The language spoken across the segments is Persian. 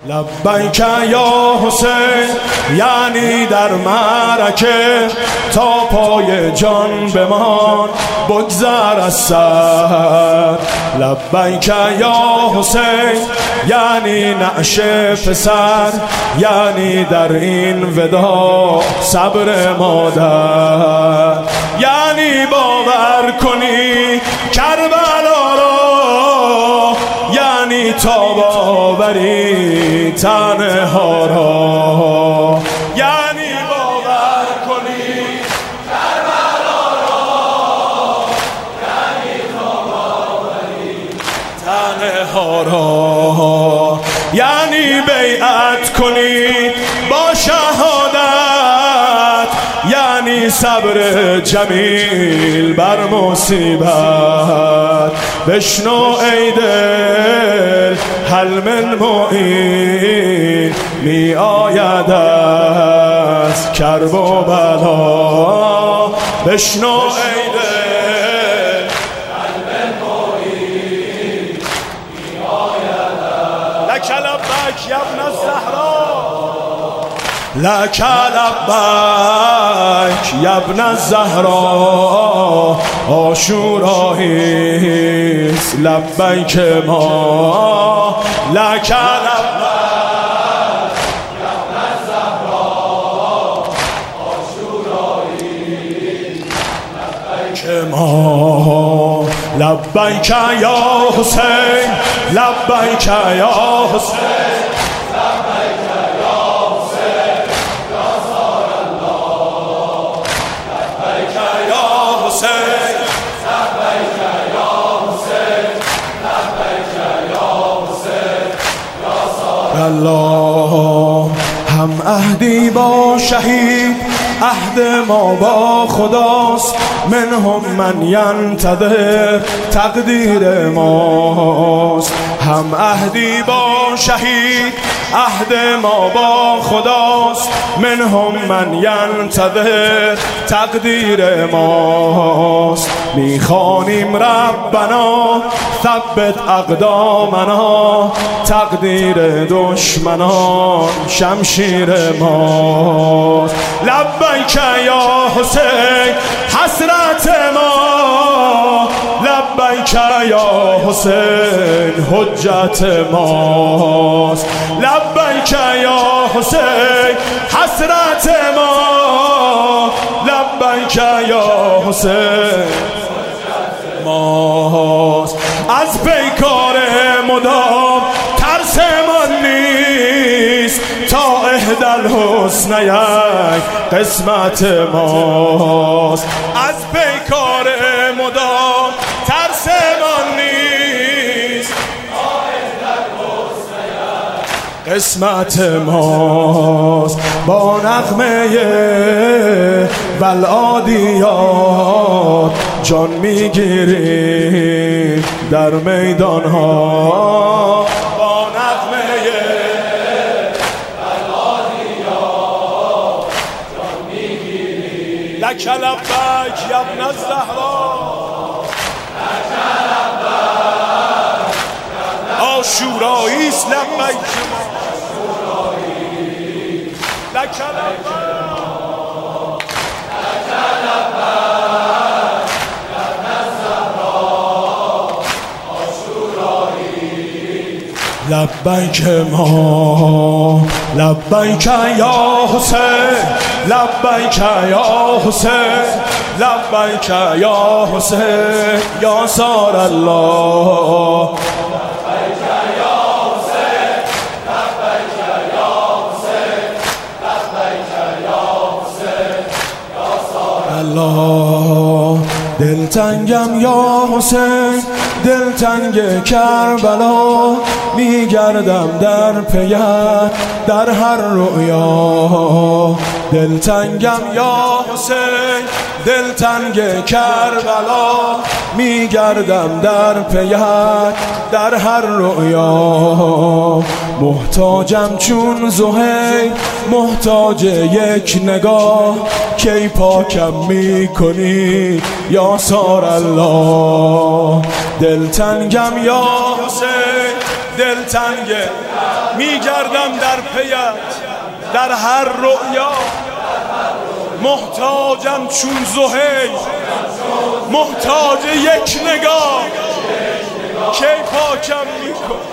لبیک یا حسین یعنی در معرکه تا پای جان بمان بگذر از سر. لبیک یا حسین یعنی نعش پسر، یعنی در این ودا صبر مادر، یعنی باور کنی کربلا را، یعنی تاب آوری تنها را، یعنی باور کنی کربلا را، یعنی تاب آوری تنها را، یعنی بیعت کنی با شهادت، یعنی صبر جمیل بر مصیبت. بشنو ای دل هل من معین می آید از کرب و بلا. بشنو ای دل هل من معین می آید لک لبک یا ابن الزهرا، لک لبک یا ابن الزهرا. عاشوراییست لبیک ما، لک لبک یا ابن الزهرا. عاشوراییست لبیک ما. لبیک یا حسین، لبیک یا حسین، الله. هم عهدی با شهید عهد ما با خداست، منهم من ینتظر تقدیر ماست. هم عهدی با شهید عهد ما با خداست، منهم من ینتظر تقدیر ماست. میخوانیم ربنا ثبت اقدامنا، تقدیر دشمنان شمشیر ماست. لبیک یا حسین حسرت ما، لبیک یا حسین حجت ماست. لبیک یا حسین حسرت ما، لبیک یا حسین ماست. از پیکار مدام ترسمان نیست، تا اهدل حسنیک قسمت ماست. از پیکار مدام ترسمان نیست، تا اهدل حسنیک قسمت ماست. با نغمه والعادیات جان میگیری در میدان ها. با نغمه والعادیات جان میگیری. لک لبیک یا ابن الزهرا، لک لبیک عاشوراییست لبیک ما، لک لبیک لبیک ما. لبیک یا حسین، لبیک یا حسین، لبیک یا حسین یا سار الله. لبیک یا حسین، لبیک یا حسین، لبیک یا حسین یا سار الله. دلتنگم یا حسین، دلتنگ کربلا، میگردم در پیت در هر رؤیا. دلتنگم یا حسین، دلتنگ کربلا، میگردم در پیت در هر رؤیا. محتاجم چون زهیر، محتاج یک نگاه، کی پاکم میکنی یا سار الله. دلتنگم یا حسین، دلتنگه میگردم در پیت در هر رؤیا، محتاجم چون زهیر محتاج یک نگاه، کی پاکم میکنی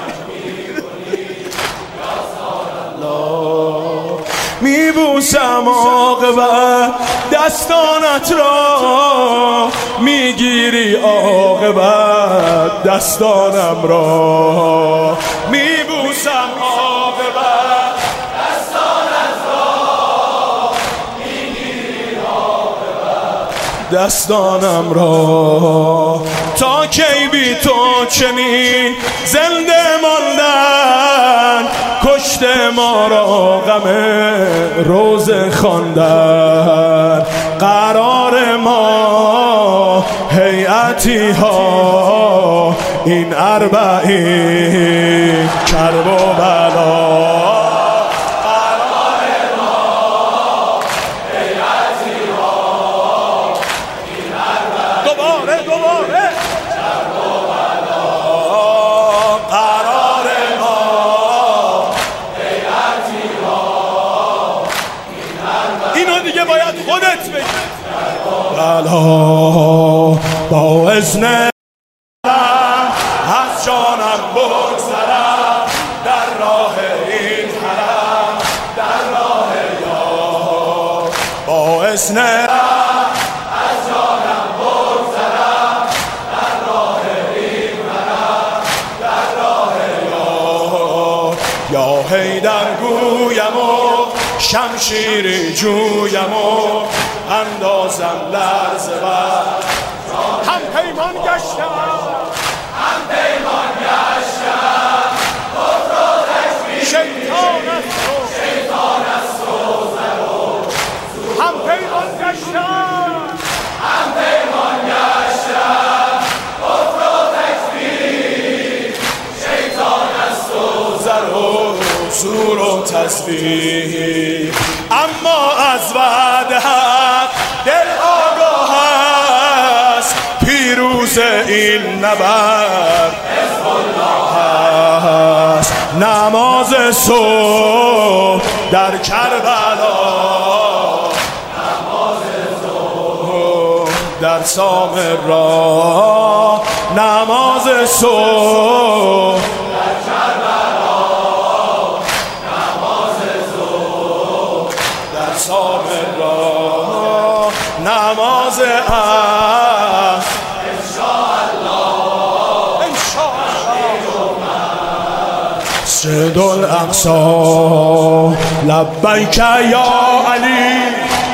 میبوسم عاقبت دستانت را، میگیری عاقبت دستانم را، میبوسم عاقبت دستانت را، میگیری عاقبت دستانم را. تا کی بی تو چنین زنده ماندن، کشت ما را غم روز خواندن، قرار ما هیئتی ها این اربعین کرب و بلا، قرار ما هیئتی ها این اربعین دوباره کرب و بلا، قرار ما هیئتی ها این اربعین. اینو دیگه باید خودت بگی. بلا با اذن از جانم بگذرم در راه این حرم، در راه یار، با اذن از جانم بگذرم در راه این حرم، در راه یار، یا حیدر گویم و شمشیری جویم و اندازم لرزه بر هم پیمان گشتم، هم پیمان گشتم، کفر و تکفیر شیطان است و زر و هم پیمان گشتم، هم پیمان گشتم، کفر و تکفیر شیطان است و زر و زور و تسبیح. اما از وعده حق دل آگاه است، پیروز این نبرد حزب الله است. نماز صبح در کربلا، نماز صبح در سامرا، نماز صبح در کربلا، نماز صبح در سامرا، نماز عصر مسجد الاقصی لبیک یا علی.